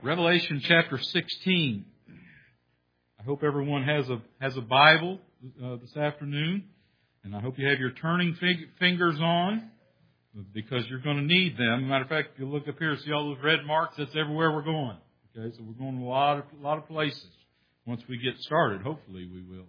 Revelation chapter 16. I hope everyone has a Bible this afternoon, and I hope you have your turning fingers on, because you're going to need them. As a matter of fact, if you look up here and see all those red marks, that's everywhere we're going. Okay, so we're going to a lot of places. Once we get started, hopefully we will.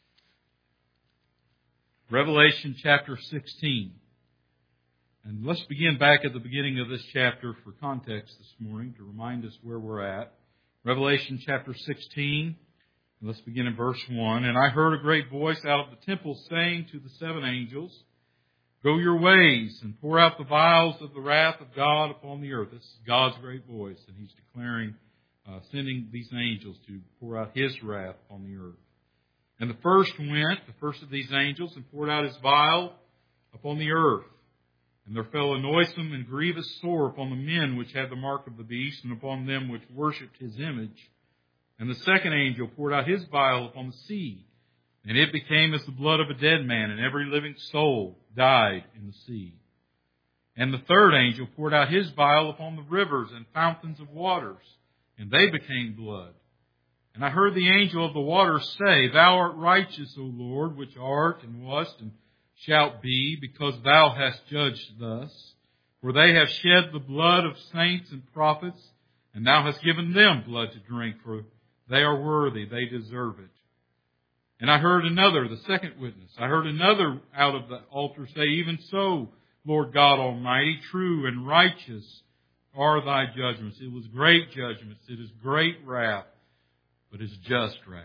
Revelation chapter 16. And let's begin back at the beginning of this chapter for context this morning to remind us where we're at. Revelation chapter 16. Let's begin in verse 1. And I heard a great voice out of the temple saying to the seven angels, "Go your ways and pour out the vials of the wrath of God upon the earth." This is God's great voice, and He's declaring, sending these angels to pour out His wrath upon the earth. And the first of these angels, and poured out his vial upon the earth. And there fell a noisome and grievous sore upon the men which had the mark of the beast, and upon them which worshipped his image. And the second angel poured out his vial upon the sea, and it became as the blood of a dead man, and every living soul died in the sea. And the third angel poured out his vial upon the rivers and fountains of waters, and they became blood. And I heard the angel of the waters say, "Thou art righteous, O Lord, which art and wast and shalt be, because thou hast judged thus. For they have shed the blood of saints and prophets, and thou hast given them blood to drink, for they are worthy, they deserve it." And I heard another, the second witness, I heard another out of the altar say, "Even so, Lord God Almighty, true and righteous are thy judgments." It was great judgments, it is great wrath, but it's just wrath.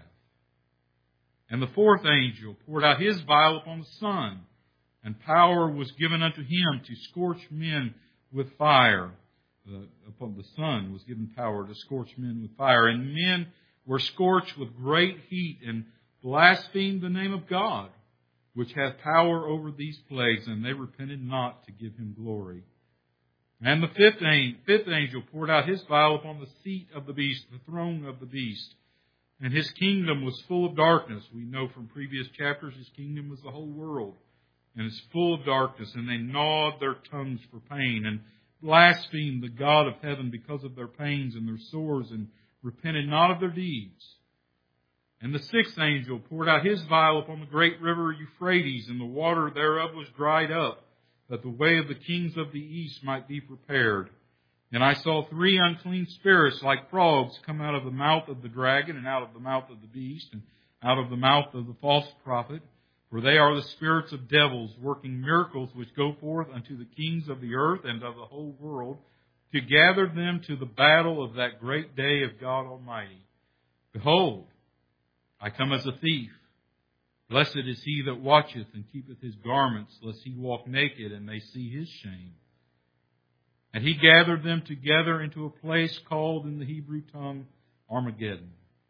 And the fourth angel poured out his vial upon the sun, and power was given unto him to scorch men with fire. Upon the sun was given power to scorch men with fire. And men were scorched with great heat, and blasphemed the name of God, which hath power over these plagues, and they repented not to give him glory. And the fifth angel poured out his vial upon the seat of the beast, the throne of the beast. And his kingdom was full of darkness. We know from previous chapters his kingdom was the whole world. And it's full of darkness. And they gnawed their tongues for pain, and blasphemed the God of heaven because of their pains and their sores, and repented not of their deeds. And the sixth angel poured out his vial upon the great river Euphrates, and the water thereof was dried up, that the way of the kings of the east might be prepared. And I saw three unclean spirits like frogs come out of the mouth of the dragon, and out of the mouth of the beast, and out of the mouth of the false prophet. For they are the spirits of devils, working miracles which go forth unto the kings of the earth and of the whole world, to gather them to the battle of that great day of God Almighty. Behold, I come as a thief. Blessed is he that watcheth and keepeth his garments, lest he walk naked and they see his shame. And he gathered them together into a place called in the Hebrew tongue Armageddon.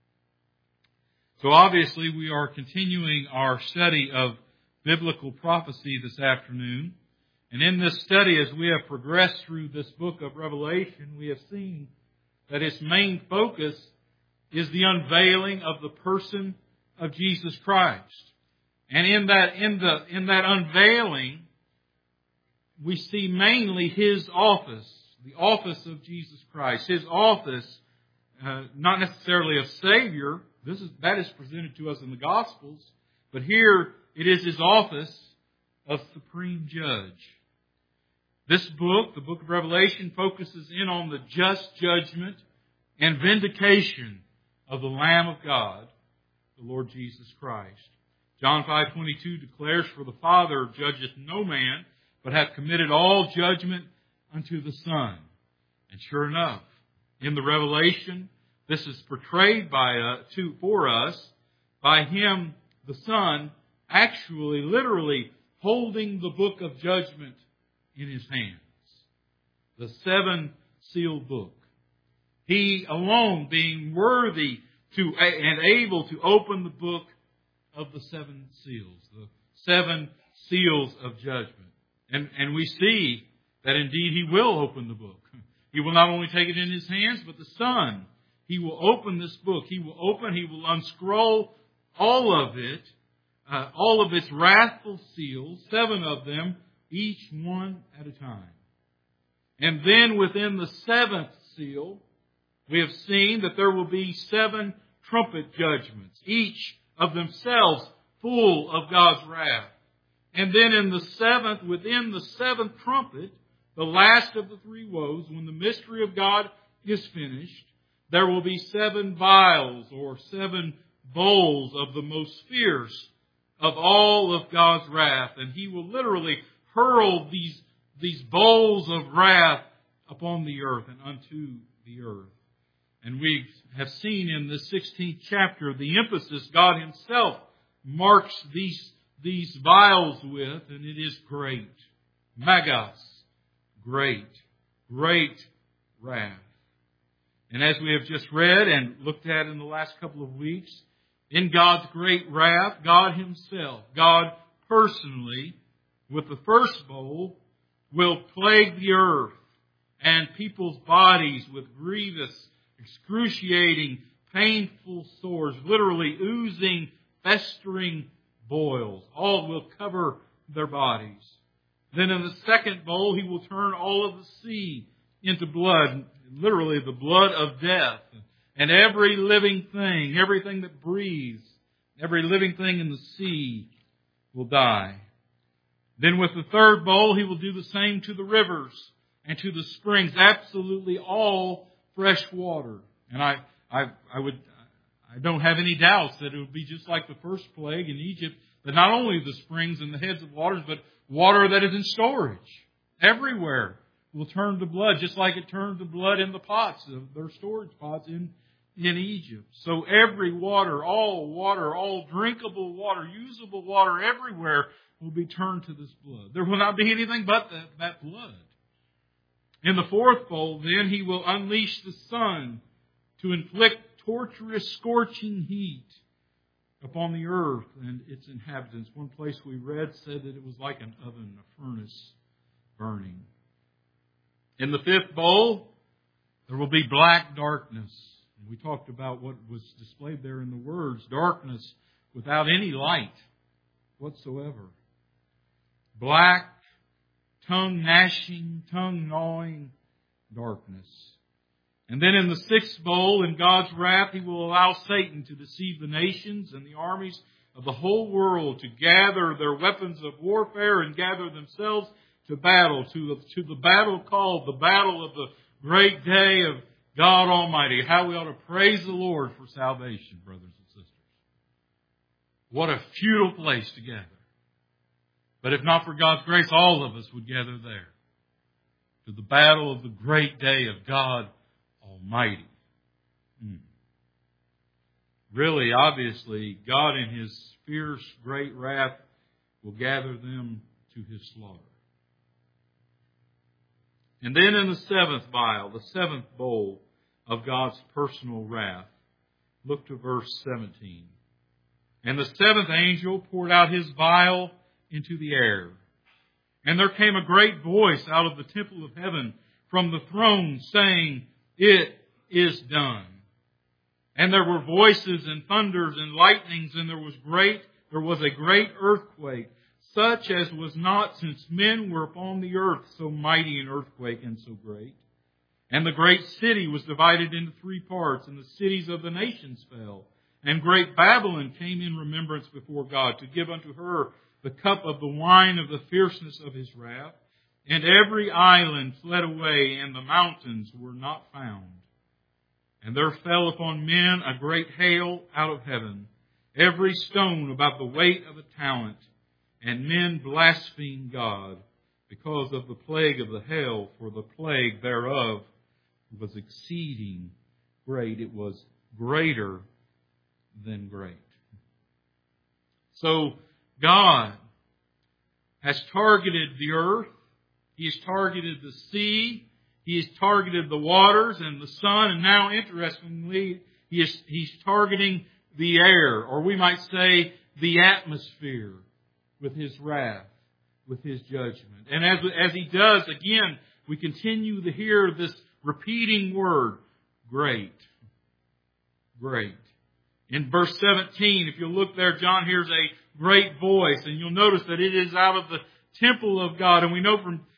So obviously we are continuing our study of biblical prophecy this afternoon. And in this study, as we have progressed through this book of Revelation, we have seen that its main focus is the unveiling of the person of Jesus Christ. And in that unveiling, we see mainly His office, the office of Jesus Christ. His office, not necessarily of Savior. That is presented to us in the Gospels. But here it is His office of Supreme Judge. This book, the book of Revelation, focuses in on the just judgment and vindication of the Lamb of God, the Lord Jesus Christ. John 5:22 declares, "For the Father judgeth no man, but hath committed all judgment unto the Son." And sure enough, in the Revelation, this is portrayed for us by Him, the Son, actually, literally holding the book of judgment in His hands. The seven-sealed book. He alone being worthy and able to open the book of the seven seals. The seven seals of judgment. And we see that indeed He will open the book. He will not only take it in His hands, but the Son. He will open this book. He will unscroll all of it, all of its wrathful seals, 7 of them, each one at a time. And then within the 7th seal, we have seen that there will be 7 trumpet judgments, each of themselves full of God's wrath. And then within the 7th trumpet, the last of the 3 woes, when the mystery of God is finished, there will be 7 vials or 7 bowls of the most fierce of all of God's wrath. And He will literally hurl these bowls of wrath upon the earth and unto the earth. And we have seen in the 16th chapter the emphasis God Himself marks these vials with, and it is great. Magos. Great wrath. And as we have just read and looked at in the last couple of weeks, in God's great wrath, God Himself, God personally, with the first bowl, will plague the earth and people's bodies with grievous, excruciating, painful sores, literally oozing, festering boils. All will cover their bodies. Then in the second bowl, He will turn all of the sea into blood, literally the blood of death. And every living thing, everything that breathes, every living thing in the sea will die. Then with the third bowl, He will do the same to the rivers and to the springs, absolutely all fresh water. And I don't have any doubts that it would be just like the first plague in Egypt, that not only the springs and the heads of waters, but water that is in storage everywhere will turn to blood, just like it turned to blood in the pots, their storage pots in Egypt. So every water, all drinkable water, usable water everywhere will be turned to this blood. There will not be anything but that blood. In the fourth bowl, then, He will unleash the sun to inflict torturous, scorching heat upon the earth and its inhabitants. One place we read said that it was like an oven, a furnace burning. In the fifth bowl, there will be black darkness. And we talked about what was displayed there in the words, darkness without any light whatsoever. Black, tongue-gnashing, tongue-gnawing darkness. And then in the sixth bowl, in God's wrath, He will allow Satan to deceive the nations and the armies of the whole world to gather their weapons of warfare and gather themselves to battle, to the battle called the battle of the great day of God Almighty. How we ought to praise the Lord for salvation, brothers and sisters. What a futile place to gather. But if not for God's grace, all of us would gather there to the battle of the great day of God Almighty. Really, obviously, God in His fierce, great wrath will gather them to His slaughter. And then in the seventh vial, the seventh bowl of God's personal wrath, look to verse 17. And the seventh angel poured out his vial into the air. And there came a great voice out of the temple of heaven from the throne saying, "It is done." And there were voices and thunders and lightnings, and there was a great earthquake, such as was not since men were upon the earth, so mighty an earthquake and so great. And the great city was divided into 3 parts, and the cities of the nations fell. And great Babylon came in remembrance before God, to give unto her the cup of the wine of the fierceness of His wrath. And every island fled away, and the mountains were not found. And there fell upon men a great hail out of heaven, every stone about the weight of a talent. And men blasphemed God because of the plague of the hail, for the plague thereof was exceeding great. It was greater than great. So God has targeted the earth. He has targeted the sea. He has targeted the waters and the sun. And now, interestingly, He's targeting the air, or we might say the atmosphere, with His wrath, with His judgment. And as He does, again, we continue to hear this repeating word, great. Great. In verse 17, if you look there, John hears a great voice, and you'll notice that it is out of the temple of God. And we know from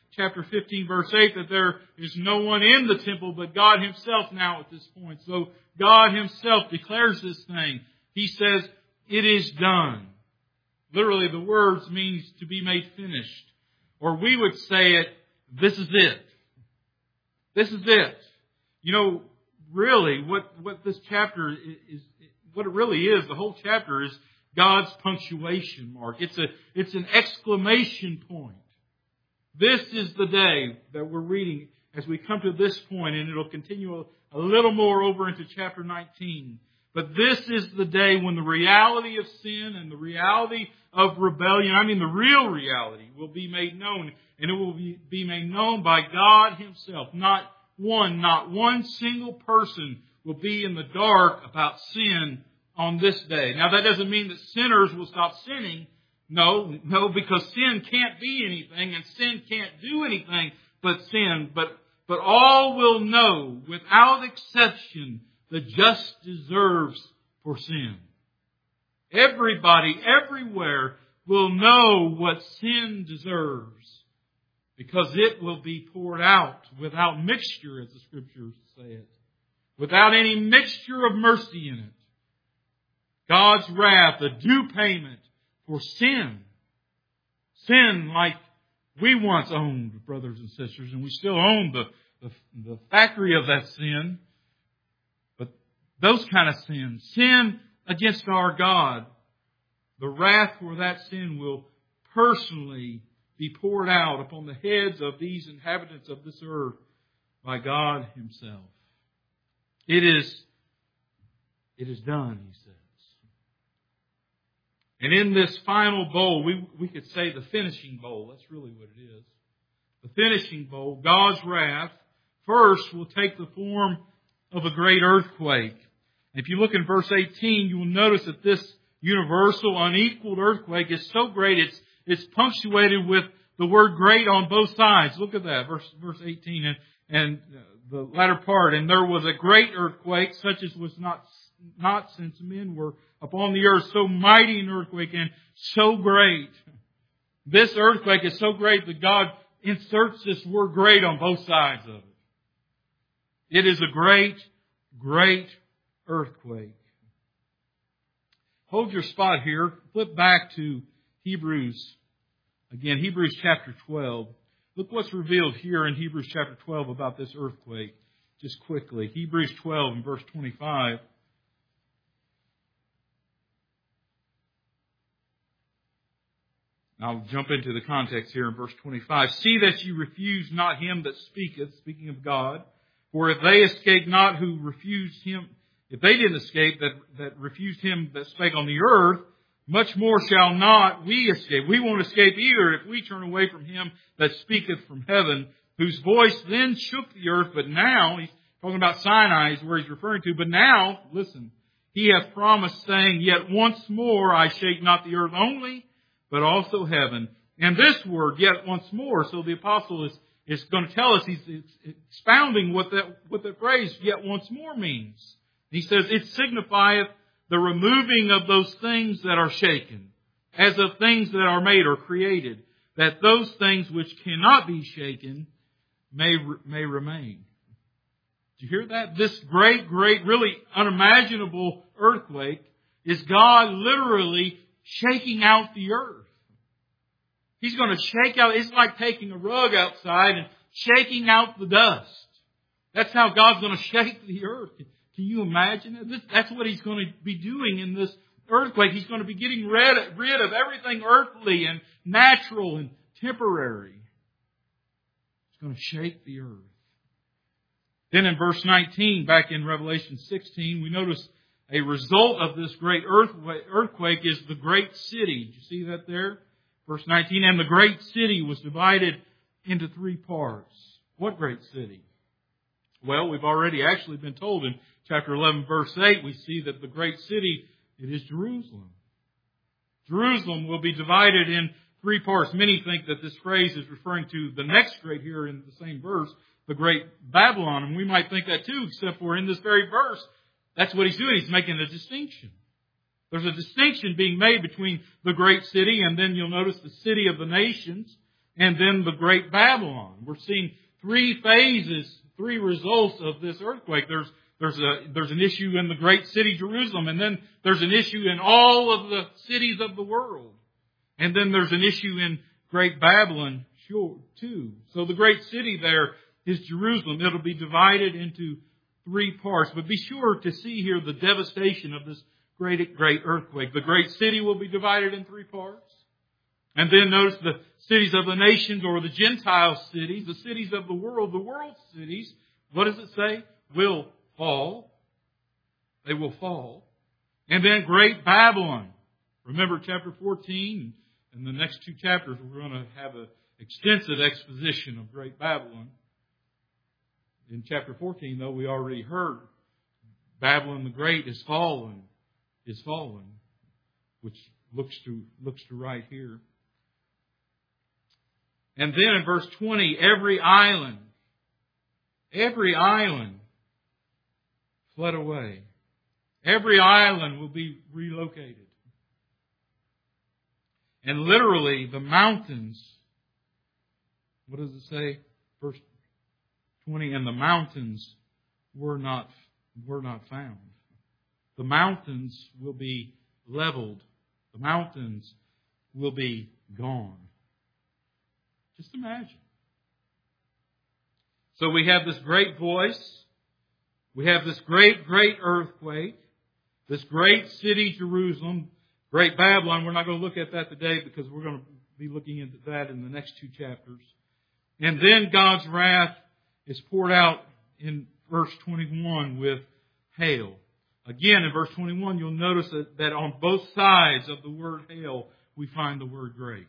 chapter 15, verse 8, that there is no one in the temple but God Himself now at this point. So God Himself declares this thing. He says, it is done. Literally, the words means to be made finished. Or we would say it, this is it. This is it. You know, really, what this chapter is, what it really is, the whole chapter is God's punctuation mark. It's an exclamation point. This is the day that we're reading as we come to this point, and it'll continue a little more over into chapter 19. But this is the day when the reality of sin and the reality of rebellion, the real reality, will be made known. And it will be made known by God Himself. Not one single person will be in the dark about sin on this day. Now, that doesn't mean that sinners will stop sinning. No, because sin can't be anything, and sin can't do anything but sin. But all will know, without exception, the just deserves for sin. Everybody, everywhere, will know what sin deserves, because it will be poured out without mixture, as the Scriptures say it. Without any mixture of mercy in it. God's wrath, the due payment for sin. Sin like we once owned, brothers and sisters, and we still own the factory of that sin. But those kind of sins, sin against our God, the wrath for that sin will personally be poured out upon the heads of these inhabitants of this earth by God Himself. It is done, He says. And in this final bowl, we could say the finishing bowl. That's really what it is. The finishing bowl, God's wrath, first will take the form of a great earthquake. If you look in verse 18, you will notice that this universal, unequaled earthquake is so great, it's punctuated with the word great on both sides. Look at that, verse 18 and the latter part. And there was a great earthquake, such as was not since men were upon the earth, so mighty an earthquake and so great. This earthquake is so great that God inserts this word great on both sides of it. It is a great, great earthquake. Hold your spot here. Flip back to Hebrews. Again, Hebrews chapter 12. Look what's revealed here in Hebrews chapter 12 about this earthquake. Just quickly. Hebrews 12 and verse 25. I'll jump into the context here in verse 25. See that you refuse not him that speaketh, speaking of God. For if they escape not who refused him, if they didn't escape that refused him that spake on the earth, much more shall not we escape. We won't escape either if we turn away from him that speaketh from heaven, whose voice then shook the earth. But now, he's talking about Sinai is where he's referring to. But now, listen, he hath promised, saying, yet once more I shake not the earth only, but also heaven. And this word, yet once more, so the apostle is going to tell us, he's expounding what that phrase, yet once more, means. He says, it signifieth the removing of those things that are shaken, as of things that are made or created, that those things which cannot be shaken may remain. Did you hear that? This great, really unimaginable earthquake is God literally shaking out the earth. He's going to shake out, it's like taking a rug outside and shaking out the dust. That's how God's going to shake the earth. Can you imagine it? That's what He's going to be doing in this earthquake. He's going to be getting rid of everything earthly and natural and temporary. He's going to shake the earth. Then in verse 19, back in Revelation 16, we notice a result of this great earthquake is the great city. Did you see that there? Verse 19, and the great city was divided into three parts. What great city? Well, we've already actually been told in chapter 11, verse 8, we see that the great city, it is Jerusalem. Jerusalem will be divided in three parts. Many think that this phrase is referring to the next great here in the same verse, the great Babylon. And we might think that too, except for in this very verse, that's what he's doing. He's making a distinction. There's a distinction being made between the great city, and then you'll notice the city of the nations. and then the Great Babylon. We're seeing three phases, three results of this earthquake. There's an issue in the great city Jerusalem, and then there's an issue in all of the cities of the world. And then there's an issue in Great Babylon too. So the great city there is Jerusalem. It'll be divided into three parts. But be sure to see here the devastation of this great earthquake. The great city will be divided in three parts. And then notice the cities of the nations, or the Gentile cities, the cities of the world cities. What does it say? Will fall. They will fall. And then Great Babylon. Remember chapter 14 and the next two chapters, we're going to have an extensive exposition of Great Babylon. In chapter 14, though, we already heard Babylon the Great is fallen, which looks to right here. And then in verse 20, every island fled away. Every island will be relocated. And literally, the mountains, what does it say? Verse 20, and the mountains were not found. The mountains will be leveled. The mountains will be gone. Just imagine. So we have this great voice. We have this great earthquake. This great city, Jerusalem. Great Babylon. We're not going to look at that today because we're going to be looking into that in the next two chapters. And then God's wrath is poured out in verse 21 with hail. Again, in verse 21, you'll notice that on both sides of the word hail, we find the word great.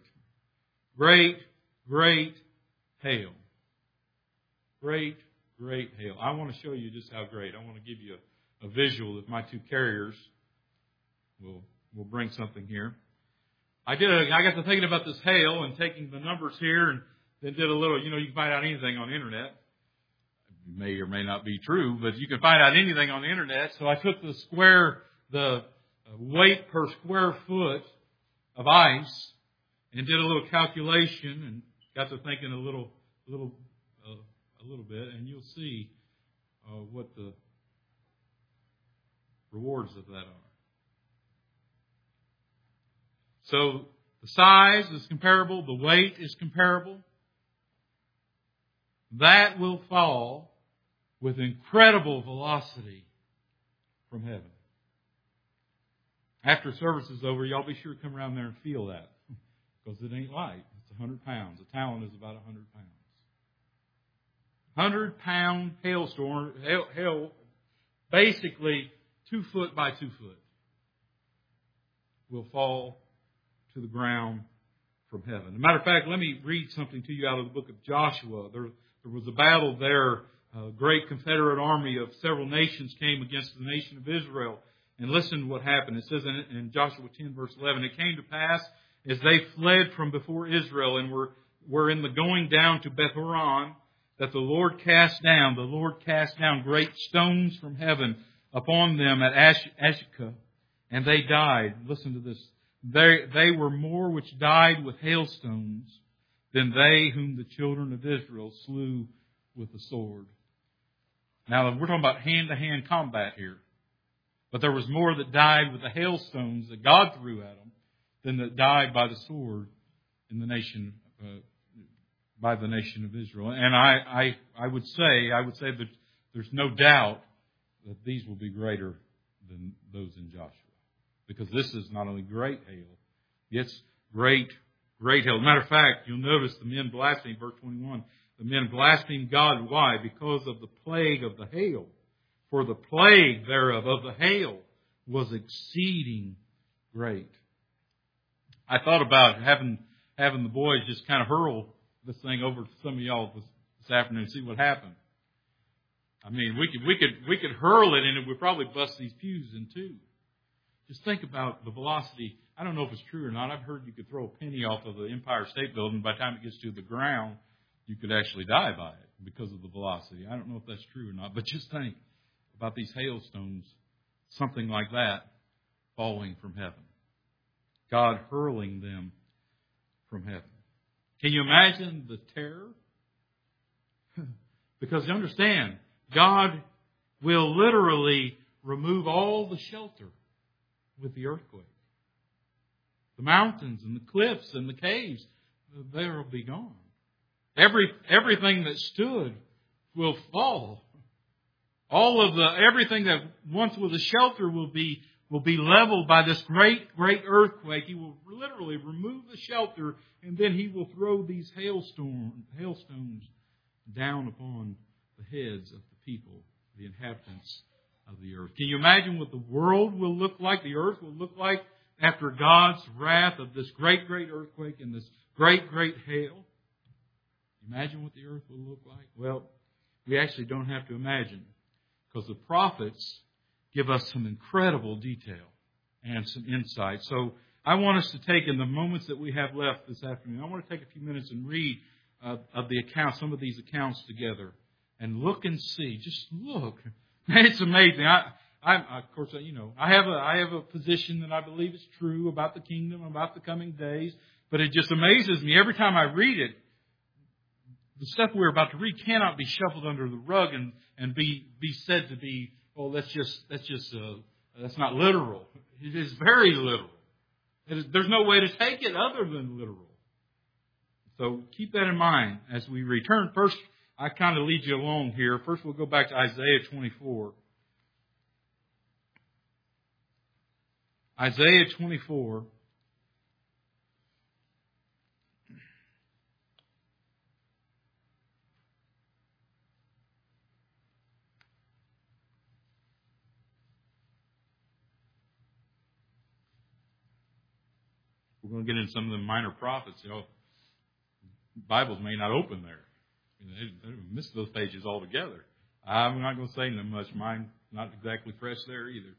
Great hail. Great hail. I want to show you just how great. I want to give you a visual of my two carriers. We'll bring something here. I got to thinking about this hail and taking the numbers here and then did a little, you can find out anything on the internet. It may or may not be true, but you can find out anything on the internet. So I took the weight per square foot of ice and did a little calculation and got to thinking a little bit, and you'll see what the rewards of that are. So the size is comparable, the weight is comparable. That will fall with incredible velocity from heaven. After service is over, y'all be sure to come around there and feel that, because it ain't light. It's 100 pounds. A talent is about 100 pounds. 100-pound hailstorm, hail, basically 2 foot by 2 foot, will fall to the ground from heaven. As a matter of fact, let me read something to you out of the book of Joshua. There was a battle there. A great Confederate army of several nations came against the nation of Israel. And listen to what happened. It says in Joshua 10, verse 11, it came to pass as they fled from before Israel and were in the going down to Beth Horon, that the Lord cast down great stones from heaven upon them at Ashekah, and they died. Listen to this. They were more which died with hailstones than they whom the children of Israel slew with the sword. Now, we're talking about hand-to-hand combat here. But there was more that died with the hailstones that God threw at them than that died by the sword in the nation, by the nation of Israel. And I would say that there's no doubt that these will be greater than those in Joshua. Because this is not only great hail, it's great hail. Matter of fact, you'll notice the men blasphemed, verse 21. The men blasphemed God. Why? Because of the plague of the hail. For the plague thereof, of the hail, was exceeding great. I thought about having the boys just kind of hurl this thing over to some of y'all this afternoon and see what happened. I mean, we could hurl it and it would probably bust these pews in two. Just think about the velocity. I don't know if it's true or not. I've heard you could throw a penny off of the Empire State Building. By the time it gets to the ground, you could actually die by it because of the velocity. I don't know if that's true or not, but just think about these hailstones, something like that, falling from heaven. God hurling them from heaven. Can you imagine the terror? Because you understand, God will literally remove all the shelter with the earthquake. The mountains and the cliffs and the caves, they will be gone. Everything that stood will fall. Everything that once was a shelter will be leveled by this great earthquake. He will literally remove the shelter, and then He will throw these hailstones down upon the heads of the people, the inhabitants of the earth. Can you imagine what the world will look like, the earth will look like after God's wrath of this great earthquake and this great hail? Imagine what the earth will look like? Well, we actually don't have to imagine, because the prophets give us some incredible detail and some insight. So I want us to take, in the moments that we have left this afternoon, I want to take a few minutes and read of the accounts, some of these accounts together, and look and see. Just look. Man, it's amazing. Of course, I have a position that I believe is true about the kingdom, about the coming days, but it just amazes me every time I read it. The stuff we're about to read cannot be shuffled under the rug and be said to be, oh, that's not literal. It is very literal. There's no way to take it other than literal. So keep that in mind as we return. First, I kind of lead you along here. First, we'll go back to Isaiah 24. Isaiah 24. We're going to get into some of the minor prophets. Bibles may not open there. They miss those pages altogether. I'm not going to say them much. Mine not exactly fresh there either.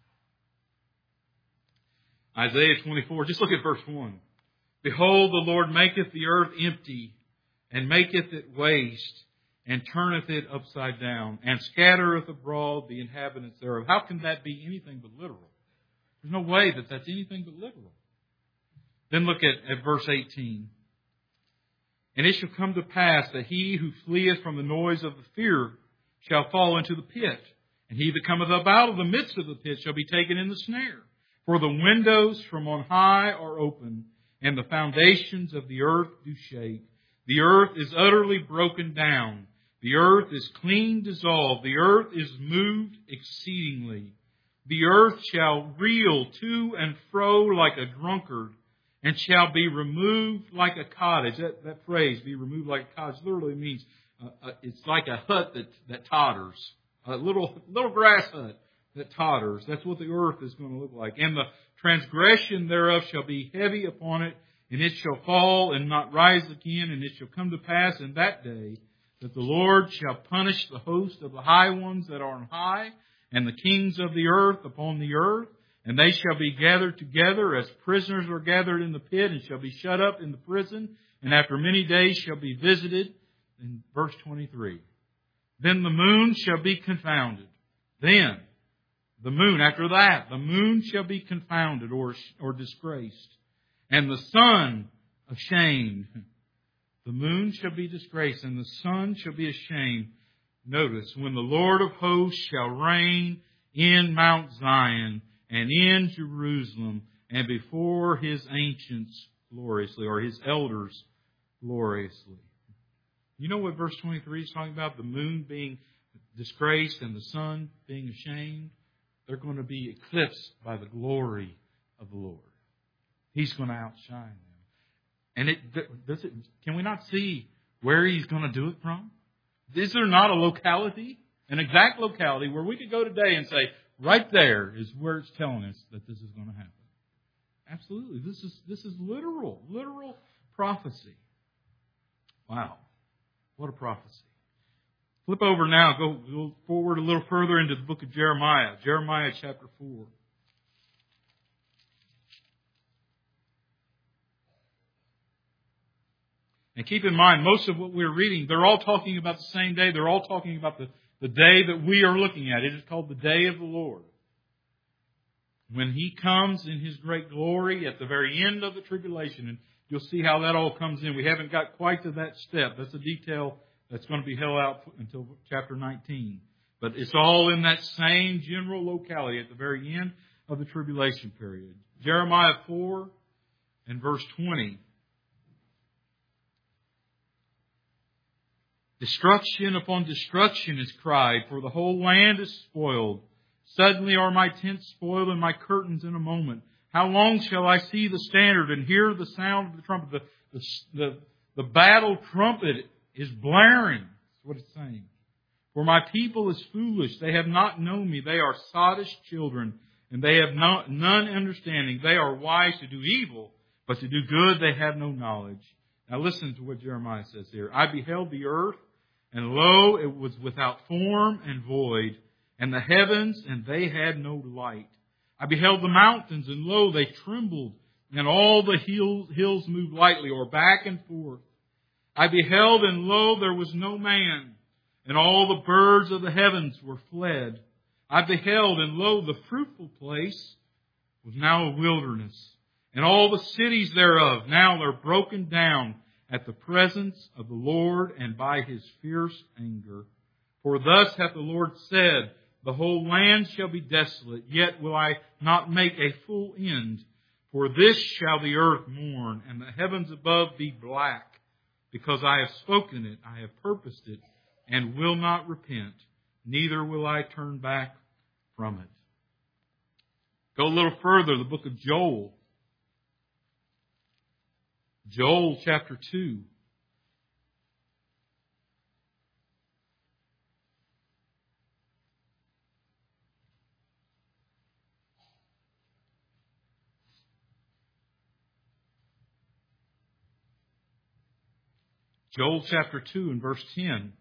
Isaiah 24, just look at verse 1. Behold, the Lord maketh the earth empty, and maketh it waste, and turneth it upside down, and scattereth abroad the inhabitants thereof. How can that be anything but literal? There's no way that that's anything but literal. Then look at verse 18. And it shall come to pass that he who fleeth from the noise of the fear shall fall into the pit, and he that cometh up out of the midst of the pit shall be taken in the snare. For the windows from on high are open, and the foundations of the earth do shake. The earth is utterly broken down. The earth is clean dissolved. The earth is moved exceedingly. The earth shall reel to and fro like a drunkard, and shall be removed like a cottage. That phrase, be removed like a cottage, literally means it's like a hut that totters. A little grass hut that totters. That's what the earth is going to look like. And the transgression thereof shall be heavy upon it, and it shall fall and not rise again. And it shall come to pass in that day that the Lord shall punish the host of the high ones that are on high, and the kings of the earth upon the earth. And they shall be gathered together as prisoners are gathered in the pit, and shall be shut up in the prison, and after many days shall be visited. In verse 23. Then the moon shall be confounded. Then, the moon, after that, the moon shall be confounded or disgraced, and the sun ashamed. The moon shall be disgraced, and the sun shall be ashamed. Notice, when the Lord of hosts shall reign in Mount Zion, and in Jerusalem, and before His ancients gloriously, or His elders gloriously. You know what verse 23 is talking about? The moon being disgraced and the sun being ashamed. They're going to be eclipsed by the glory of the Lord. He's going to outshine them. And can we not see where He's going to do it from? Is there not a locality, an exact locality, where we could go today and say, right there is where it's telling us that this is going to happen? Absolutely. This is literal prophecy. Wow. What a prophecy. Flip over now, go forward a little further into the book of Jeremiah. Jeremiah chapter 4. And keep in mind, most of what we're reading, they're all talking about the same day. They're all talking about the day that we are looking at. It is called the day of the Lord. When He comes in His great glory at the very end of the tribulation. you'll see how that all comes in. We haven't got quite to that step. That's a detail that's going to be held out until chapter 19. But it's all in that same general locality at the very end of the tribulation period. Jeremiah 4 and verse 20. Destruction upon destruction is cried, for the whole land is spoiled. Suddenly are my tents spoiled and my curtains in a moment. How long shall I see the standard and hear the sound of the trumpet? The battle trumpet is blaring. That's what it's saying. For my people is foolish. They have not known me. They are sottish children, and they have none understanding. They are wise to do evil, but to do good they have no knowledge. Now listen to what Jeremiah says here. I beheld the earth, and lo, it was without form and void, and the heavens, and they had no light. I beheld the mountains, and lo, they trembled, and all the hills moved lightly, or back and forth. I beheld, and lo, there was no man, and all the birds of the heavens were fled. I beheld, and lo, the fruitful place was now a wilderness, and all the cities thereof now are broken down at the presence of the Lord and by His fierce anger. For thus hath the Lord said, the whole land shall be desolate, yet will I not make a full end. For this shall the earth mourn, and the heavens above be black, because I have spoken it, I have purposed it, and will not repent, neither will I turn back from it. Go a little further, the book of Joel. Joel chapter 2. Joel chapter 2 and verse 10.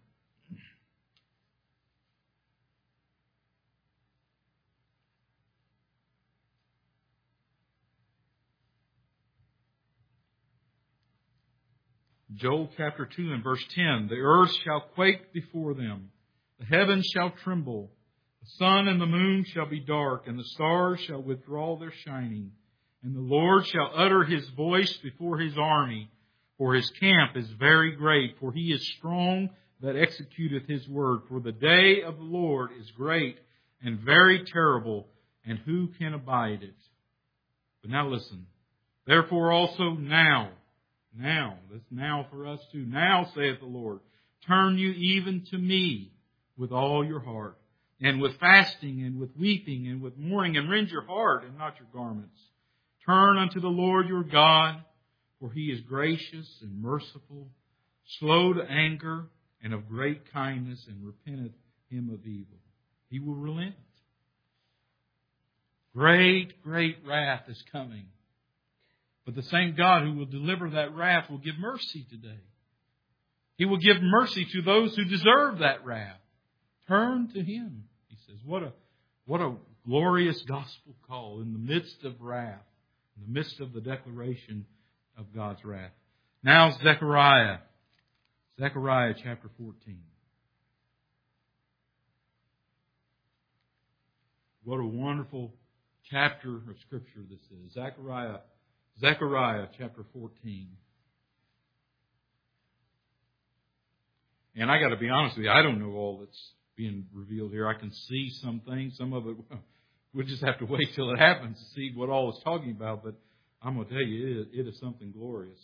Joel chapter 2 and verse 10. The earth shall quake before them. The heavens shall tremble. The sun and the moon shall be dark, and the stars shall withdraw their shining. And the Lord shall utter His voice before His army. For His camp is very great, for He is strong that executeth His word. For the day of the Lord is great and very terrible, and who can abide it? But now listen. Therefore also now, that's now for us too. Now saith the Lord, turn you even to me with all your heart, and with fasting, and with weeping, and with mourning, and rend your heart and not your garments. Turn unto the Lord your God, for He is gracious and merciful, slow to anger, and of great kindness, and repenteth him of evil. He will relent. Great, great wrath is coming. But the same God who will deliver that wrath will give mercy today. He will give mercy to those who deserve that wrath. Turn to Him, He says. What a glorious gospel call in the midst of wrath, in the midst of the declaration of God's wrath. Now Zechariah. Zechariah chapter 14. What a wonderful chapter of Scripture this is. Zechariah chapter 14. And I got to be honest with you, I don't know all that's being revealed here. I can see some things. Some of it, we'll just have to wait till it happens to see what all it's talking about. But I'm going to tell you, it is something glorious.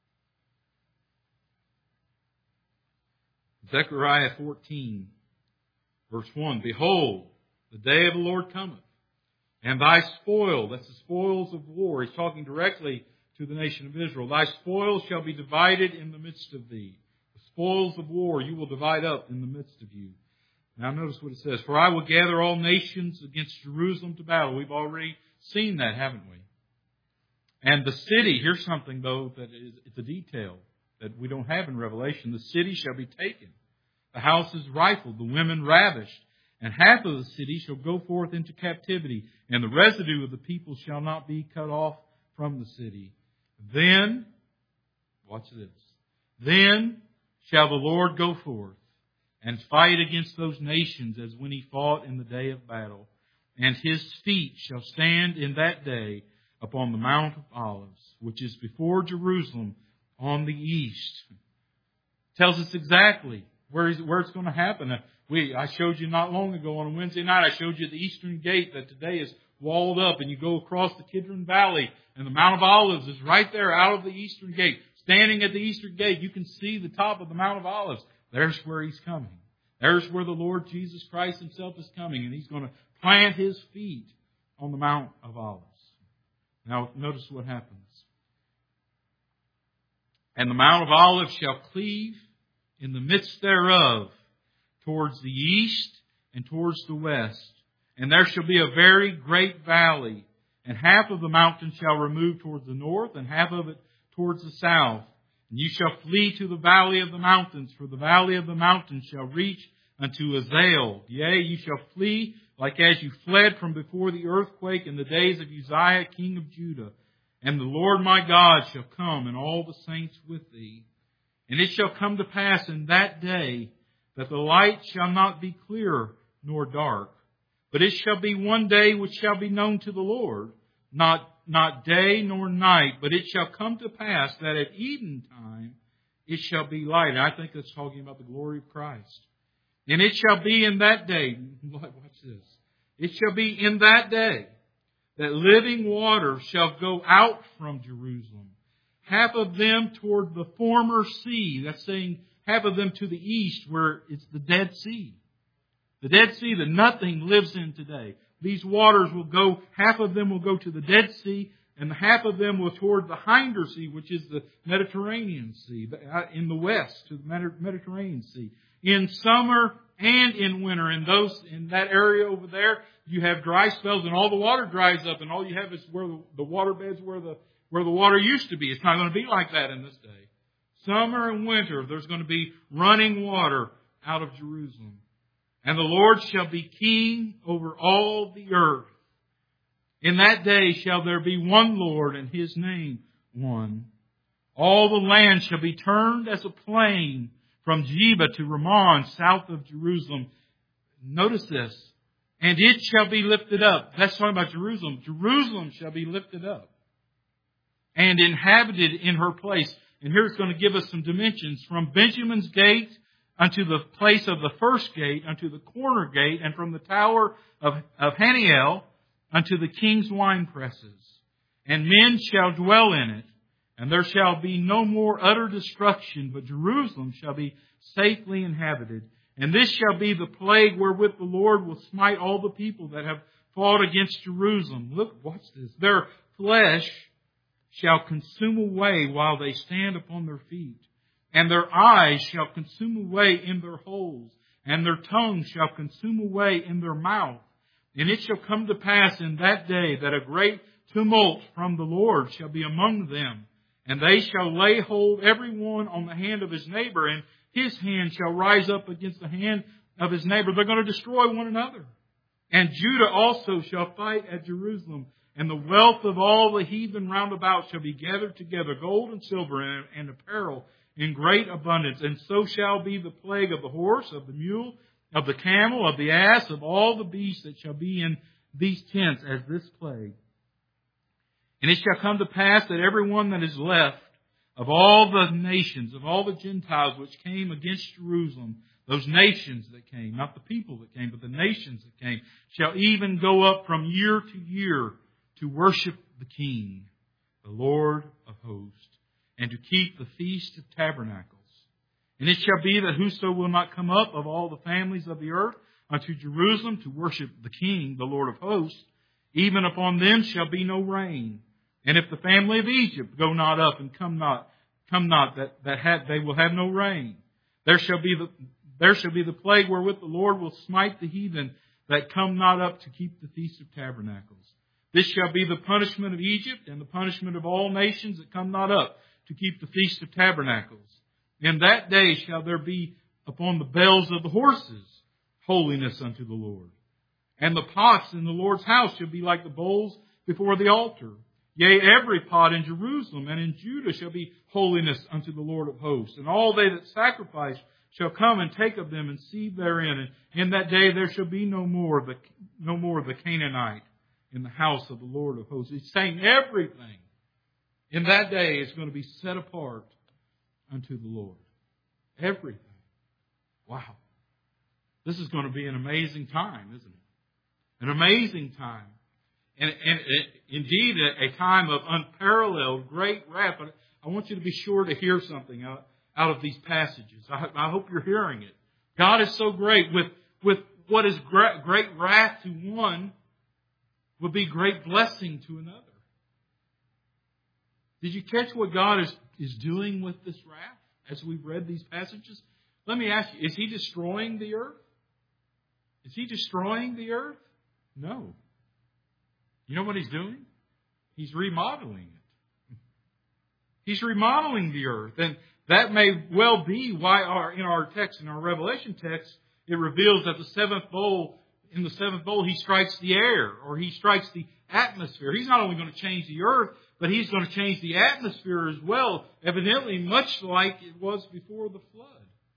Zechariah 14, verse 1. Behold, the day of the Lord cometh, and thy spoil, that's the spoils of war. He's talking directly to the nation of Israel. Thy spoil shall be divided in the midst of thee. The spoils of war you will divide up in the midst of you. Now notice what it says. For I will gather all nations against Jerusalem to battle. We've already seen that, haven't we? And the city, here's something though that it's a detail that we don't have in Revelation. The city shall be taken. The houses rifled, the women ravished. And half of the city shall go forth into captivity, and the residue of the people shall not be cut off from the city. Then, watch this, then shall the Lord go forth and fight against those nations as when He fought in the day of battle. And His feet shall stand in that day upon the Mount of Olives, which is before Jerusalem on the east. Tells us exactly where it's going to happen. I showed you not long ago on a Wednesday night, I showed you the eastern gate that today is walled up, and you go across the Kidron Valley, and the Mount of Olives is right there out of the eastern gate. Standing at the eastern gate, you can see the top of the Mount of Olives. There's where He's coming. There's where the Lord Jesus Christ Himself is coming, and He's going to plant His feet on the Mount of Olives. Now, notice what happens. And the Mount of Olives shall cleave in the midst thereof towards the east and towards the west. And there shall be a very great valley, and half of the mountain shall remove towards the north, and half of it towards the south. And you shall flee to the valley of the mountains, for the valley of the mountains shall reach unto Azel. Yea, you shall flee like as you fled from before the earthquake in the days of Uzziah, king of Judah. And the Lord my God shall come, and all the saints with thee. And it shall come to pass in that day that the light shall not be clear nor dark, but it shall be one day which shall be known to the Lord, not day nor night, but it shall come to pass that at eventime it shall be light. And I think that's talking about the glory of Christ. And it shall be in that day, watch this, it shall be in that day that living water shall go out from Jerusalem, half of them toward the former sea. That's saying half of them to the east, where it's the Dead Sea. The Dead Sea that nothing lives in today. These waters will go, half of them will go to the Dead Sea, and half of them will toward the Hinder Sea, which is the Mediterranean Sea, in the west, to the Mediterranean Sea. In summer and in winter, in that area over there, you have dry spells, and all the water dries up, and all you have is where the water beds where the water used to be. It's not going to be like that in this day. Summer and winter, there's going to be running water out of Jerusalem. And the Lord shall be king over all the earth. In that day shall there be one Lord, and His name one. All the land shall be turned as a plain from Geba to Rimmon, south of Jerusalem. Notice this. And it shall be lifted up. That's talking about Jerusalem. Jerusalem shall be lifted up and inhabited in her place. And here it's going to give us some dimensions. From Benjamin's gate unto the place of the first gate, unto the corner gate, and from the tower of Haniel unto the king's wine presses. And men shall dwell in it, and there shall be no more utter destruction, but Jerusalem shall be safely inhabited. And this shall be the plague wherewith the Lord will smite all the people that have fought against Jerusalem. Look, watch this. Their flesh shall consume away while they stand upon their feet, and their eyes shall consume away in their holes, and their tongue shall consume away in their mouth. And it shall come to pass in that day that a great tumult from the Lord shall be among them, and they shall lay hold every one on the hand of his neighbor, and his hand shall rise up against the hand of his neighbor. They're going to destroy one another. And Judah also shall fight at Jerusalem, and the wealth of all the heathen round about shall be gathered together, gold and silver and apparel in great abundance. And so shall be the plague of the horse, of the mule, of the camel, of the ass, of all the beasts that shall be in these tents as this plague. And it shall come to pass that every one that is left of all the nations, of all the Gentiles which came against Jerusalem, those nations that came, not the people that came, but the nations that came, shall even go up from year to year to worship the King, the Lord of hosts, and to keep the Feast of Tabernacles. And it shall be that whoso will not come up of all the families of the earth unto Jerusalem to worship the King, the Lord of hosts, even upon them shall be no rain. And if the family of Egypt go not up and come not, they will have no rain. There shall be the plague wherewith the Lord will smite the heathen that come not up to keep the Feast of Tabernacles. This shall be the punishment of Egypt and the punishment of all nations that come not up to keep the Feast of Tabernacles. In that day shall there be upon the bells of the horses holiness unto the Lord. And the pots in the Lord's house shall be like the bowls before the altar. Yea, every pot in Jerusalem and in Judah shall be holiness unto the Lord of hosts. And all they that sacrifice shall come and take of them and seethe therein. And in that day there shall be no more the Canaanite in the house of the Lord of hosts. He's saying everything in that day is going to be set apart unto the Lord. Everything. Wow. This is going to be an amazing time, isn't it? An amazing time. And indeed, a time of unparalleled great wrath. But I want you to be sure to hear something out of these passages. I hope you're hearing it. God is so great. With what is great wrath to one will be great blessing to another. Did you catch what God is doing with this wrath as we've read these passages? Let me ask you, is He destroying the earth? Is He destroying the earth? No. You know what He's doing? He's remodeling it. He's remodeling the earth. And that may well be why in our text, in our Revelation text, it reveals that in the seventh bowl, He strikes the air, or He strikes the atmosphere. He's not only going to change the earth, but He's going to change the atmosphere as well, evidently much like it was before the flood,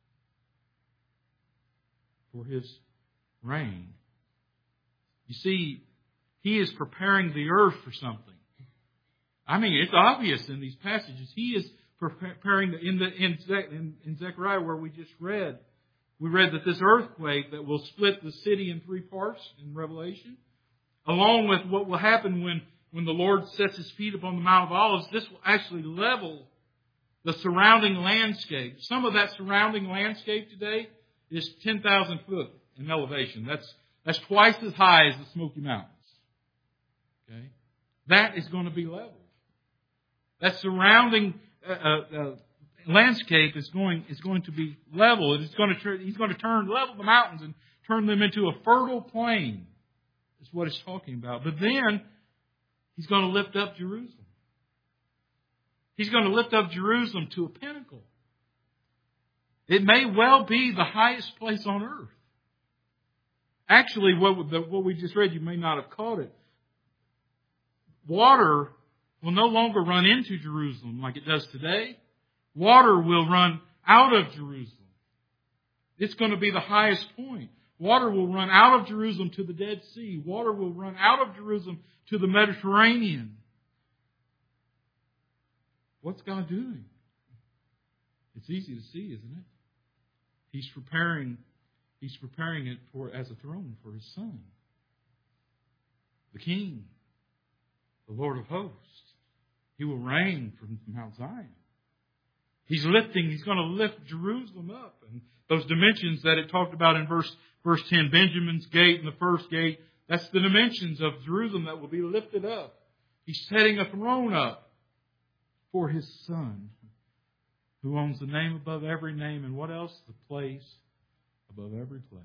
for His reign. You see, He is preparing the earth for something. I mean, it's obvious in these passages. He is preparing in Zechariah, where we just read. We read that this earthquake that will split the city in three parts in Revelation, along with what will happen when the Lord sets His feet upon the Mount of Olives, this will actually level the surrounding landscape. Some of that surrounding landscape today is 10,000 foot in elevation. That's twice as high as the Smoky Mountains. Okay, that is going to be leveled. That surrounding landscape is going to be level. He's going to level the mountains and turn them into a fertile plain. Is what it's talking about. But then He's going to lift up Jerusalem. He's going to lift up Jerusalem to a pinnacle. It may well be the highest place on earth. Actually, what we just read, you may not have caught it. Water will no longer run into Jerusalem like it does today. Water will run out of Jerusalem. It's going to be the highest point. Water will run out of Jerusalem to the Dead Sea. Water will run out of Jerusalem to the Mediterranean. What's God doing? It's easy to see, isn't it? He's preparing it as a throne for His Son, the King, the Lord of hosts. He will reign from Mount Zion. He's going to lift Jerusalem up. And those dimensions that it talked about in verse 10, Benjamin's gate and the first gate, that's the dimensions of Jerusalem that will be lifted up. He's setting a throne up for His Son, who owns the name above every name. And what else? The place above every place.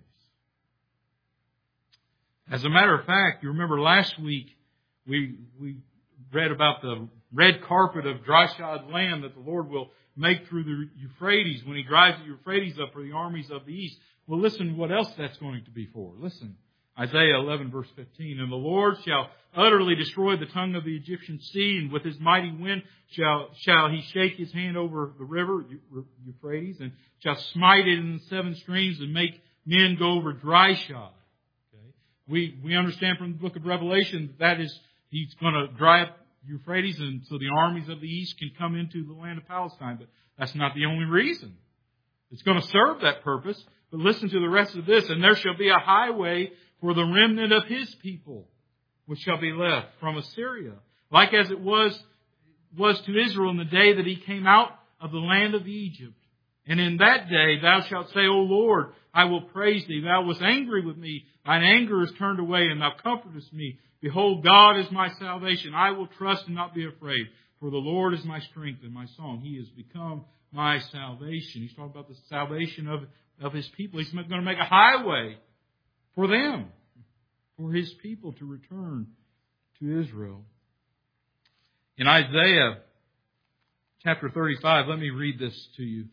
As a matter of fact, you remember last week we read about the red carpet of dry-shod land that the Lord will make through the Euphrates when He drives the Euphrates up for the armies of the east. Well, listen what else that's going to be for. Listen. Isaiah 11 verse 15. And the Lord shall utterly destroy the tongue of the Egyptian sea, and with His mighty wind shall He shake His hand over the river Euphrates, and shall smite it in the seven streams, and make men go over dry shod. Okay? We understand from the book of Revelation that is He's going to dry up Euphrates, and so the armies of the east can come into the land of Palestine. But that's not the only reason. It's going to serve that purpose. But listen to the rest of this. And there shall be a highway for the remnant of His people, which shall be left from Assyria, like as it was to Israel in the day that he came out of the land of Egypt. And in that day thou shalt say, O Lord, I will praise Thee. Thou wast angry with me. Thine anger is turned away, and Thou comfortest me. Behold, God is my salvation. I will trust and not be afraid. For the Lord is my strength and my song. He has become my salvation. He's talking about the salvation of His people. He's going to make a highway for them, for His people to return to Israel. In Isaiah chapter 35, let me read this to you.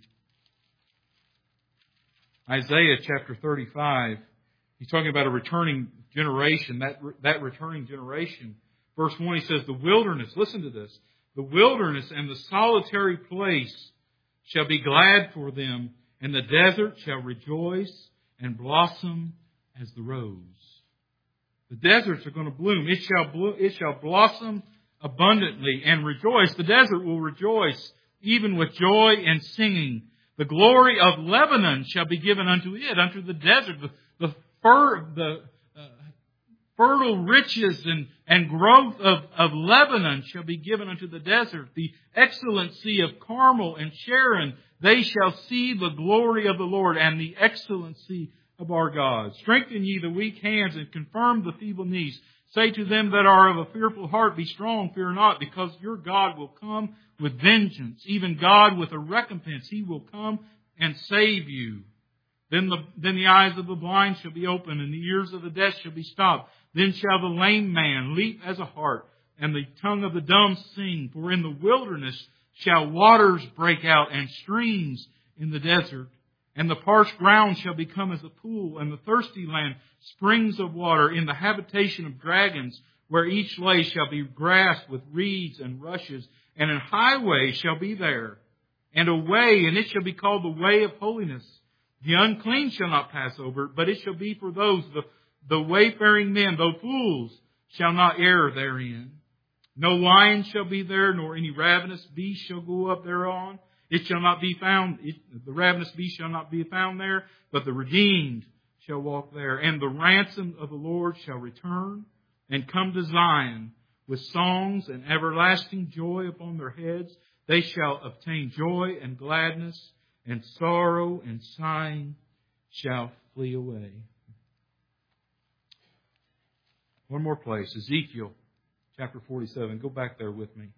Isaiah chapter 35, he's talking about a returning generation, that returning generation. Verse 1, he says, the wilderness, listen to this, the wilderness and the solitary place shall be glad for them, and the desert shall rejoice and blossom as the rose. The deserts are going to bloom. It shall blossom abundantly and rejoice. The desert will rejoice, even with joy and singing. The glory of Lebanon shall be given unto it, unto the desert. The fertile riches and growth of Lebanon shall be given unto the desert. The excellency of Carmel and Sharon, they shall see the glory of the Lord and the excellency of our God. Strengthen ye the weak hands and confirm the feeble knees. Say to them that are of a fearful heart, be strong, fear not, because your God will come with vengeance, even God with a recompense. He will come and save you. Then the eyes of the blind shall be opened, and the ears of the deaf shall be stopped. Then shall the lame man leap as a hart, and the tongue of the dumb sing. For in the wilderness shall waters break out, and streams in the desert. And the parched ground shall become as a pool, and the thirsty land springs of water. In the habitation of dragons, where each lay shall be grass with reeds and rushes, and an highway shall be there, and a way, and it shall be called the way of holiness. The unclean shall not pass over, but it shall be for those, the wayfaring men, though fools, shall not err therein. No lion shall be there, nor any ravenous beast shall go up thereon. It shall not be found, the ravenous beast shall not be found there, but the redeemed shall walk there. And the ransom of the Lord shall return and come to Zion with songs and everlasting joy upon their heads. They shall obtain joy and gladness, and sorrow and sighing shall flee away. One more place, Ezekiel chapter 47. Go back there with me.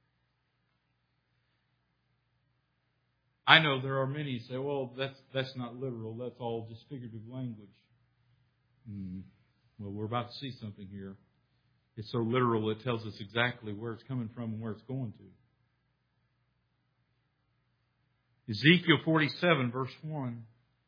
I know there are many who say, well, that's not literal. That's all just figurative language. Well, we're about to see something here. It's so literal, it tells us exactly where it's coming from and where it's going to. Ezekiel 47, verse 1.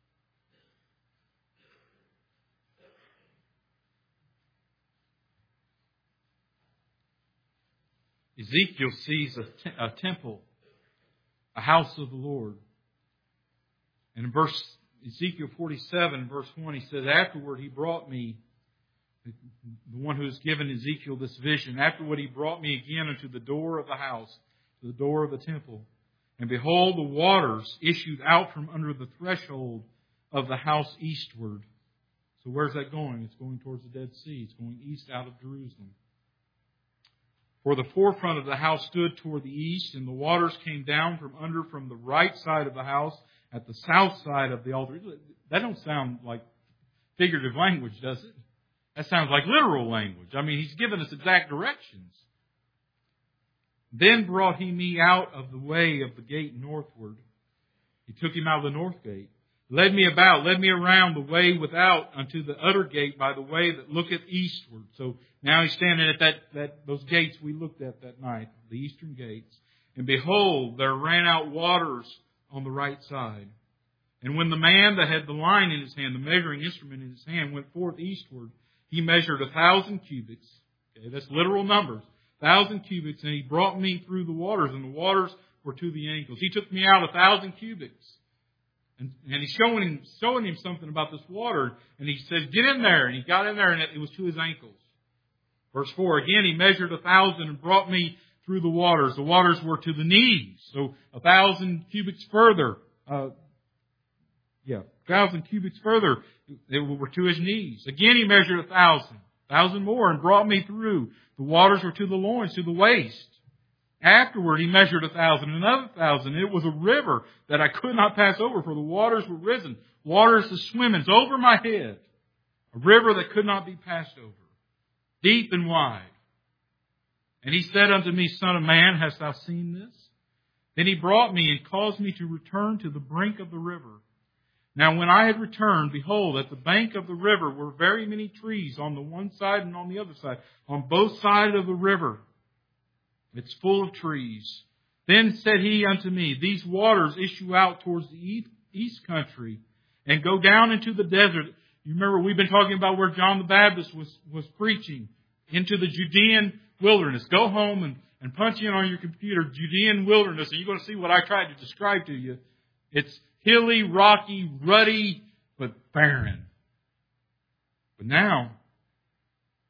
Ezekiel sees a temple, a house of the Lord. And in Ezekiel 47, verse 1, he says, afterward he brought me, the one who has given Ezekiel this vision, afterward he brought me again unto the door of the house, to the door of the temple. And behold, the waters issued out from under the threshold of the house eastward. So where's that going? It's going towards the Dead Sea. It's going east out of Jerusalem. For the forefront of the house stood toward the east, and the waters came down from the right side of the house at the south side of the altar. That don't sound like figurative language, does it? That sounds like literal language. I mean, he's given us exact directions. Then brought he me out of the way of the gate northward. He took him out of the north gate. Led me around the way without unto the utter gate by the way that looketh eastward. So now he's standing at those gates we looked at that night, the eastern gates. And behold, there ran out waters on the right side. And when the man that had the line in his hand, the measuring instrument in his hand, went forth eastward, he measured 1,000 cubits. Okay, that's literal numbers. 1,000 cubits, and he brought me through the waters, and the waters were to the ankles. He took me out 1,000 cubits. And he's showing him something about this water. And he said, get in there. And he got in there, and it was to his ankles. Verse 4, again, he measured 1,000 and brought me through the waters. The waters were to the knees. So 1,000 cubits further. 1,000 cubits further, they were to his knees. Again, he measured 1,000 more, and brought me through. The waters were to the loins, to the waist. Afterward, he measured 1,000, another 1,000. It was a river that I could not pass over, for the waters were risen. Waters to swimming over my head. A river that could not be passed over. Deep and wide. And he said unto me, Son of man, hast thou seen this? Then he brought me and caused me to return to the brink of the river. Now when I had returned, behold, at the bank of the river were very many trees on the one side and on the other side, on both sides of the river. It's full of trees. Then said he unto me, these waters issue out towards the east country and go down into the desert. You remember we've been talking about where John the Baptist was preaching, into the Judean wilderness. Go home and punch in on your computer, Judean wilderness, and you're going to see what I tried to describe to you. It's hilly, rocky, ruddy, but barren. But now,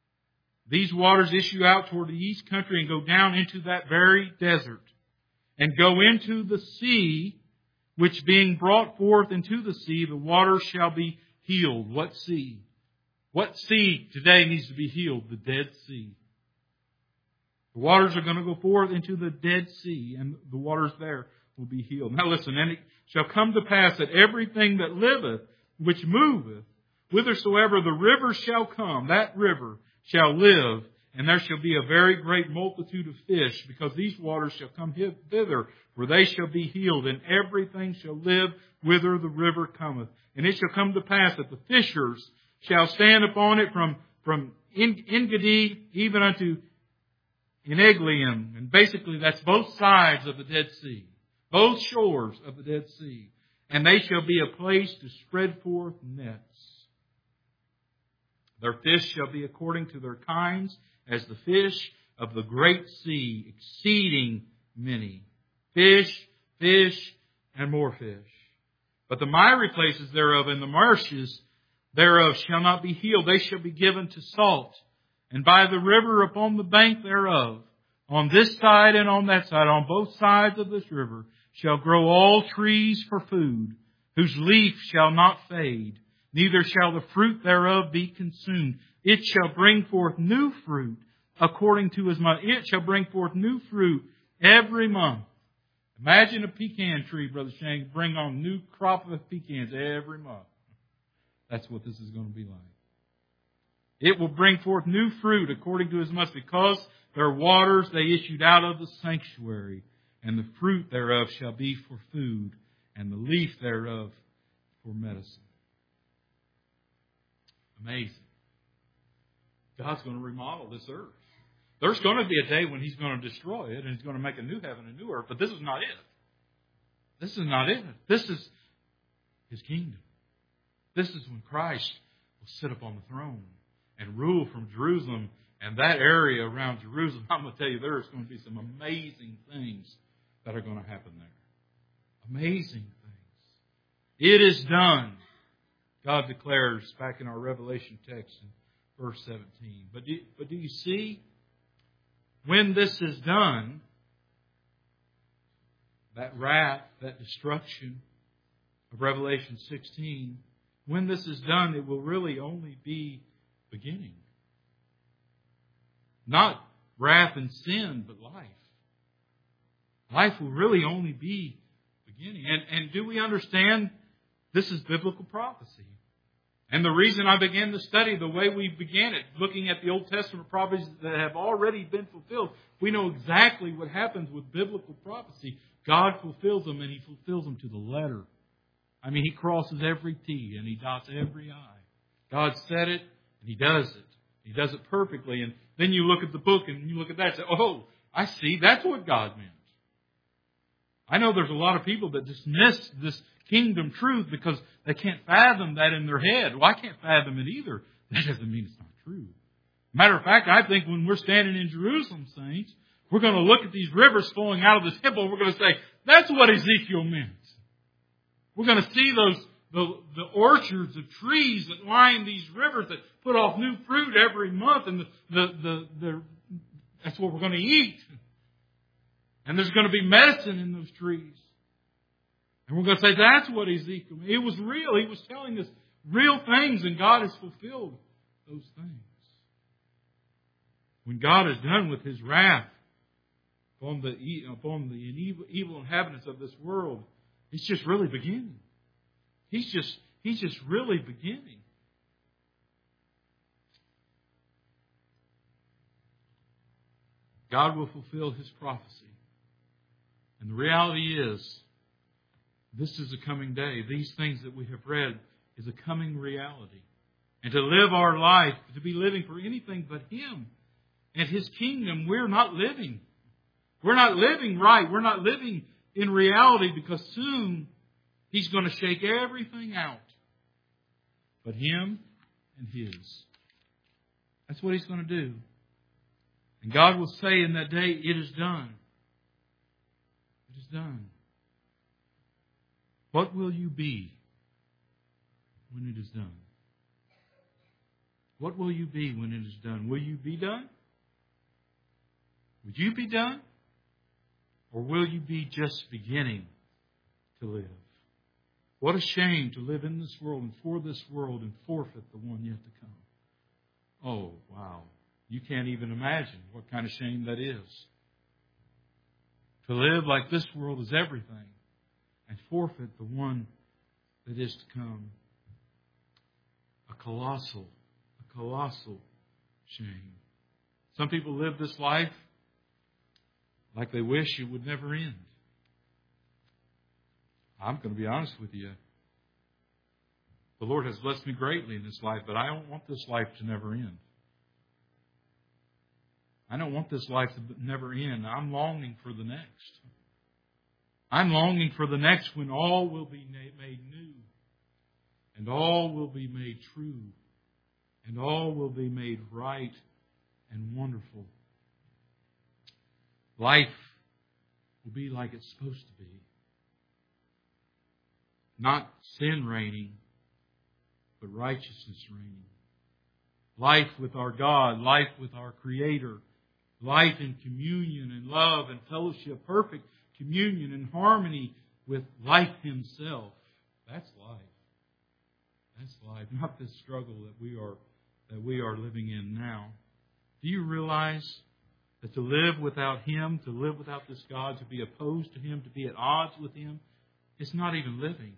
These waters issue out toward the east country and go down into that very desert and go into the sea, which being brought forth into the sea, the waters shall be healed. What sea? What sea today needs to be healed? The Dead Sea. The waters are going to go forth into the Dead Sea, and the waters there will be healed. Now listen, and it shall come to pass that everything that liveth, which moveth, whithersoever the river shall come, that river shall live, and there shall be a very great multitude of fish, because these waters shall come thither, where they shall be healed, and everything shall live whither the river cometh. And it shall come to pass that the fishers shall stand upon it from Engedi even unto Eneglium. And basically that's both sides of the Dead Sea, both shores of the Dead Sea. And they shall be a place to spread forth nets. Their fish shall be according to their kinds, as the fish of the great sea, exceeding many. Fish, fish, and more fish. But the miry places thereof and the marshes thereof shall not be healed. They shall be given to salt. And by the river upon the bank thereof, on this side and on that side, on both sides of this river, shall grow all trees for food, whose leaf shall not fade, neither shall the fruit thereof be consumed. It shall bring forth new fruit according to his month. It shall bring forth new fruit every month. Imagine a pecan tree, Brother Shane, bring on new crop of pecans every month. That's what this is going to be like. It will bring forth new fruit according to his month, because their waters they issued out of the sanctuary, and the fruit thereof shall be for food, and the leaf thereof for medicine. Amazing. God's going to remodel this earth. There's going to be a day when He's going to destroy it and He's going to make a new heaven and a new earth. But this is not it. This is not it. This is His kingdom. This is when Christ will sit upon the throne and rule from Jerusalem and that area around Jerusalem. I'm going to tell you, there's going to be some amazing things that are going to happen there. Amazing things. It is done. God declares back in our Revelation text in verse 17. But do you see? When this is done, that wrath, that destruction of Revelation 16, when this is done, it will really only be beginning. Not wrath and sin, but life. Life will really only be beginning. And do we understand this is biblical prophecy? And the reason I began to study the way we began it, looking at the Old Testament prophecies that have already been fulfilled, we know exactly what happens with biblical prophecy. God fulfills them, and He fulfills them to the letter. I mean, He crosses every T and He dots every I. God said it, and He does it. He does it perfectly. And then you look at the book and you look at that and say, oh, I see, that's what God meant. I know there's a lot of people that dismiss this kingdom truth because they can't fathom that in their head. Well, I can't fathom it either. That doesn't mean it's not true. Matter of fact, I think when we're standing in Jerusalem, saints, we're going to look at these rivers flowing out of the temple and we're going to say, that's what Ezekiel meant. We're going to see the orchards of trees that line these rivers that put off new fruit every month, and that's what we're going to eat. And there's going to be medicine in those trees. And we're going to say, that's what Ezekiel meant. It was real. He was telling us real things, and God has fulfilled those things. When God is done with His wrath upon the evil inhabitants of this world, it's just really beginning. He's just really beginning. God will fulfill His prophecy. And the reality is, this is a coming day. These things that we have read is a coming reality. And to live our life, to be living for anything but Him and His kingdom, we're not living. We're not living right. We're not living in reality, because soon He's going to shake everything out but Him and His. That's what He's going to do. And God will say in that day, it is done. It is done. What will you be when it is done? What will you be when it is done? Will you be done? Would you be done? Or will you be just beginning to live? What a shame to live in this world and for this world and forfeit the one yet to come. Oh, wow. You can't even imagine what kind of shame that is. To live like this world is everything and forfeit the one that is to come. A colossal shame. Some people live this life like they wish it would never end. I'm going to be honest with you. The Lord has blessed me greatly in this life, but I don't want this life to never end. I don't want this life to never end. I'm longing for the next. I'm longing for the next when all will be made new, and all will be made true, and all will be made right and wonderful. Life will be like it's supposed to be. Not sin reigning, but righteousness reigning. Life with our God, life with our Creator, life in communion and love and fellowship, perfect communion and harmony with life Himself. That's life. That's life, not this struggle that we are living in now. Do you realize that to live without Him, to live without this God, to be opposed to Him, to be at odds with Him, it's not even living.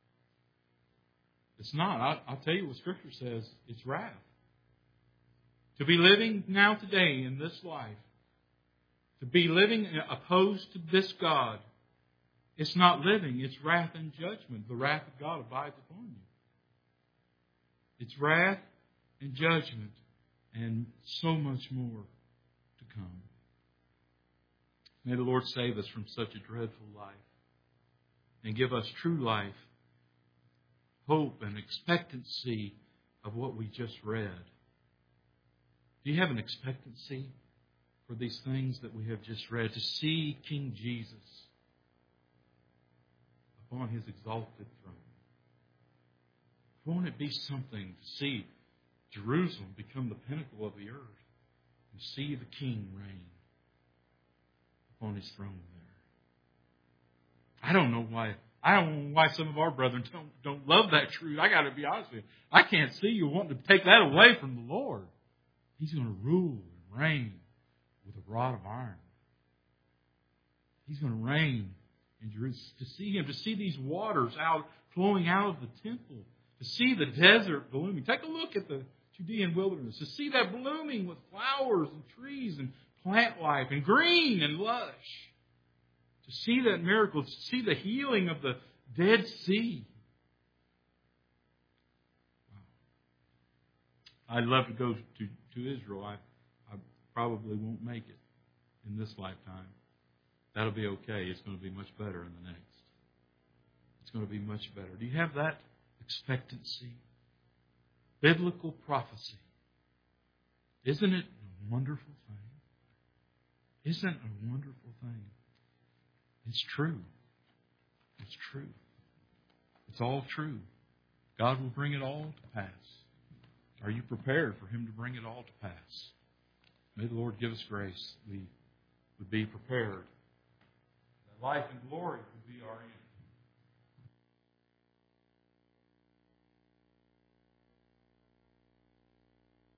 It's not. I'll tell you what Scripture says. It's wrath. To be living now today in this life, to be living opposed to this God, it's not living. It's wrath and judgment. The wrath of God abides upon you. It's wrath and judgment and so much more to come. May the Lord save us from such a dreadful life and give us true life, hope and expectancy of what we just read. Do you have an expectancy for these things that we have just read? To see King Jesus upon His exalted throne. Won't it be something to see Jerusalem become the pinnacle of the earth and see the King reign upon His throne there? I don't know why some of our brethren don't love that truth. I got to be honest with you. I can't see you wanting to take that away from the Lord. He's going to rule and reign with a rod of iron. He's going to reign in Jerusalem. To see Him, to see these waters flowing out of the temple, to see the desert blooming. Take a look at the Judean wilderness. To see that blooming with flowers and trees and plant life and green and lush. To see that miracle, to see the healing of the Dead Sea. Wow. I'd love to go to Israel. I probably won't make it in this lifetime. That'll be okay. It's going to be much better in the next. It's going to be much better. Do you have that expectancy? Biblical prophecy. Isn't it a wonderful thing? Isn't it a wonderful thing? It's true. It's true. It's all true. God will bring it all to pass. Are you prepared for Him to bring it all to pass? May the Lord give us grace. We would be prepared. That life and glory would be our end.